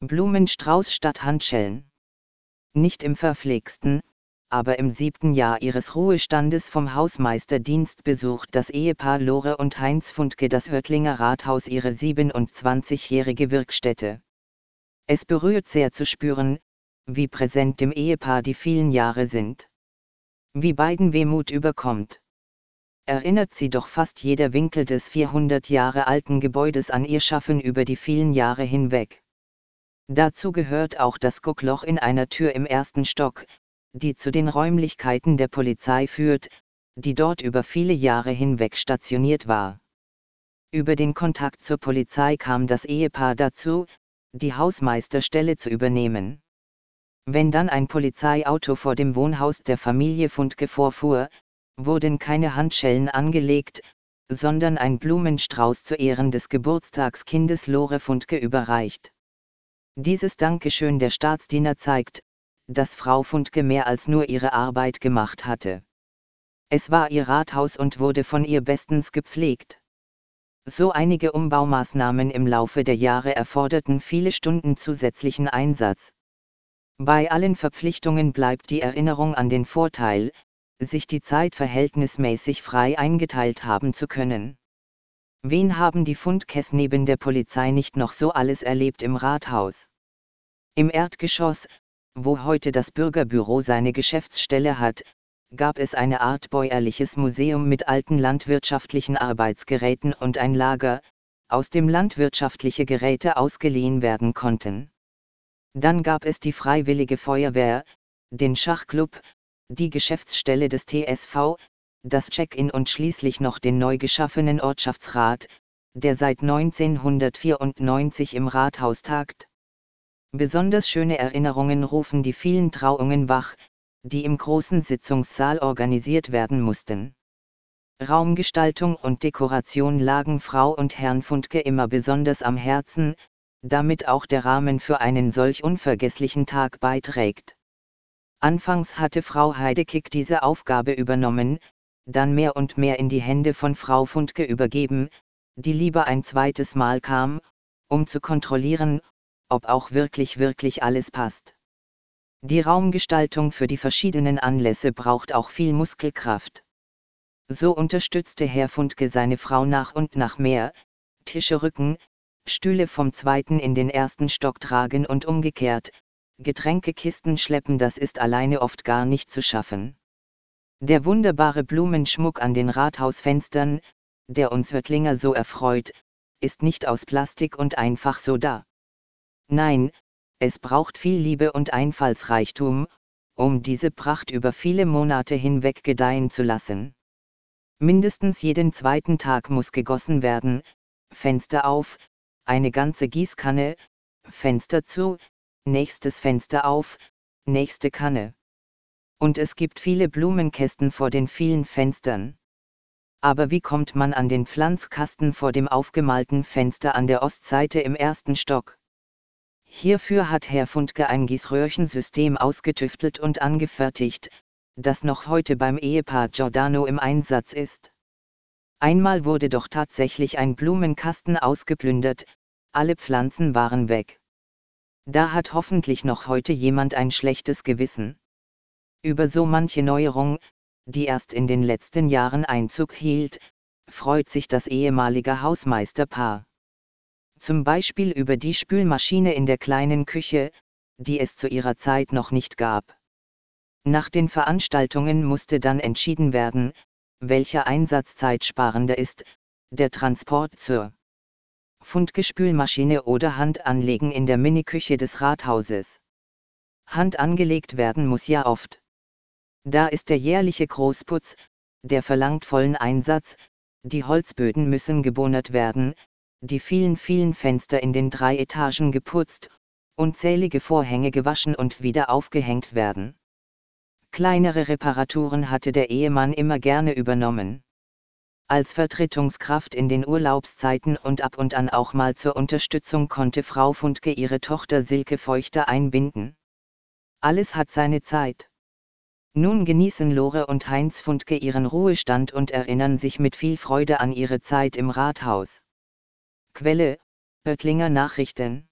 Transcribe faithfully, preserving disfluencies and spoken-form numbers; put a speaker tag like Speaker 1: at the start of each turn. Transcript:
Speaker 1: Blumenstrauß statt Handschellen. Nicht im verpflegsten, aber im siebten Jahr ihres Ruhestandes vom Hausmeisterdienst besucht das Ehepaar Lore und Heinz Fundke das Höttlinger Rathaus, ihre siebenundzwanzigjährige Wirkstätte. Es berührt sehr zu spüren, wie präsent dem Ehepaar die vielen Jahre sind. Wie beiden Wehmut überkommt. Erinnert sie doch fast jeder Winkel des vierhundert Jahre alten Gebäudes an ihr Schaffen über die vielen Jahre hinweg. Dazu gehört auch das Guckloch in einer Tür im ersten Stock, die zu den Räumlichkeiten der Polizei führt, die dort über viele Jahre hinweg stationiert war. Über den Kontakt zur Polizei kam das Ehepaar dazu, die Hausmeisterstelle zu übernehmen. Wenn dann ein Polizeiauto vor dem Wohnhaus der Familie Fundke vorfuhr, wurden keine Handschellen angelegt, sondern ein Blumenstrauß zu Ehren des Geburtstagskindes Lore Fundke überreicht. Dieses Dankeschön der Staatsdiener zeigt, dass Frau Fundke mehr als nur ihre Arbeit gemacht hatte. Es war ihr Rathaus und wurde von ihr bestens gepflegt. So einige Umbaumaßnahmen im Laufe der Jahre erforderten viele Stunden zusätzlichen Einsatz. Bei allen Verpflichtungen bleibt die Erinnerung an den Vorteil, sich die Zeit verhältnismäßig frei eingeteilt haben zu können. Wen haben die Fundkes neben der Polizei nicht noch so alles erlebt im Rathaus? Im Erdgeschoss, wo heute das Bürgerbüro seine Geschäftsstelle hat, gab es eine Art bäuerliches Museum mit alten landwirtschaftlichen Arbeitsgeräten und ein Lager, aus dem landwirtschaftliche Geräte ausgeliehen werden konnten. Dann gab es die Freiwillige Feuerwehr, den Schachclub, die Geschäftsstelle des T S V, das Check-in und schließlich noch den neu geschaffenen Ortschaftsrat, der seit neunzehnhundertvierundneunzig im Rathaus tagt. Besonders schöne Erinnerungen rufen die vielen Trauungen wach, die im großen Sitzungssaal organisiert werden mussten. Raumgestaltung und Dekoration lagen Frau und Herrn Fundke immer besonders am Herzen, damit auch der Rahmen für einen solch unvergesslichen Tag beiträgt. Anfangs hatte Frau Heidekick diese Aufgabe übernommen, dann mehr und mehr in die Hände von Frau Fundke übergeben, die lieber ein zweites Mal kam, um zu kontrollieren, ob auch wirklich wirklich alles passt. Die Raumgestaltung für die verschiedenen Anlässe braucht auch viel Muskelkraft. So unterstützte Herr Fundke seine Frau nach und nach mehr, Tische rücken, Stühle vom zweiten in den ersten Stock tragen und umgekehrt, Getränkekisten schleppen, das ist alleine oft gar nicht zu schaffen. Der wunderbare Blumenschmuck an den Rathausfenstern, der uns Höttlinger so erfreut, ist nicht aus Plastik und einfach so da. Nein, es braucht viel Liebe und Einfallsreichtum, um diese Pracht über viele Monate hinweg gedeihen zu lassen. Mindestens jeden zweiten Tag muss gegossen werden, Fenster auf, eine ganze Gießkanne, Fenster zu, nächstes Fenster auf, nächste Kanne. Und es gibt viele Blumenkästen vor den vielen Fenstern. Aber wie kommt man an den Pflanzkasten vor dem aufgemalten Fenster an der Ostseite im ersten Stock? Hierfür hat Herr Fundke ein Gießröhrchensystem ausgetüftelt und angefertigt, das noch heute beim Ehepaar Giordano im Einsatz ist. Einmal wurde doch tatsächlich ein Blumenkasten ausgeplündert, alle Pflanzen waren weg. Da hat hoffentlich noch heute jemand ein schlechtes Gewissen. Über so manche Neuerung, die erst in den letzten Jahren Einzug hielt, freut sich das ehemalige Hausmeisterpaar. Zum Beispiel über die Spülmaschine in der kleinen Küche, die es zu ihrer Zeit noch nicht gab. Nach den Veranstaltungen musste dann entschieden werden, welcher Einsatz zeitsparender ist, der Transport zur Fundke-Spülmaschine oder Hand anlegen in der Miniküche des Rathauses. Hand angelegt werden muss ja oft. Da ist der jährliche Großputz, der verlangt vollen Einsatz, die Holzböden müssen gebonert werden, die vielen vielen Fenster in den drei Etagen geputzt, unzählige Vorhänge gewaschen und wieder aufgehängt werden. Kleinere Reparaturen hatte der Ehemann immer gerne übernommen. Als Vertretungskraft in den Urlaubszeiten und ab und an auch mal zur Unterstützung konnte Frau Fundke ihre Tochter Silke Feuchter einbinden. Alles hat seine Zeit. Nun genießen Lore und Heinz Fundke ihren Ruhestand und erinnern sich mit viel Freude an ihre Zeit im Rathaus. Quelle: Höttlinger Nachrichten.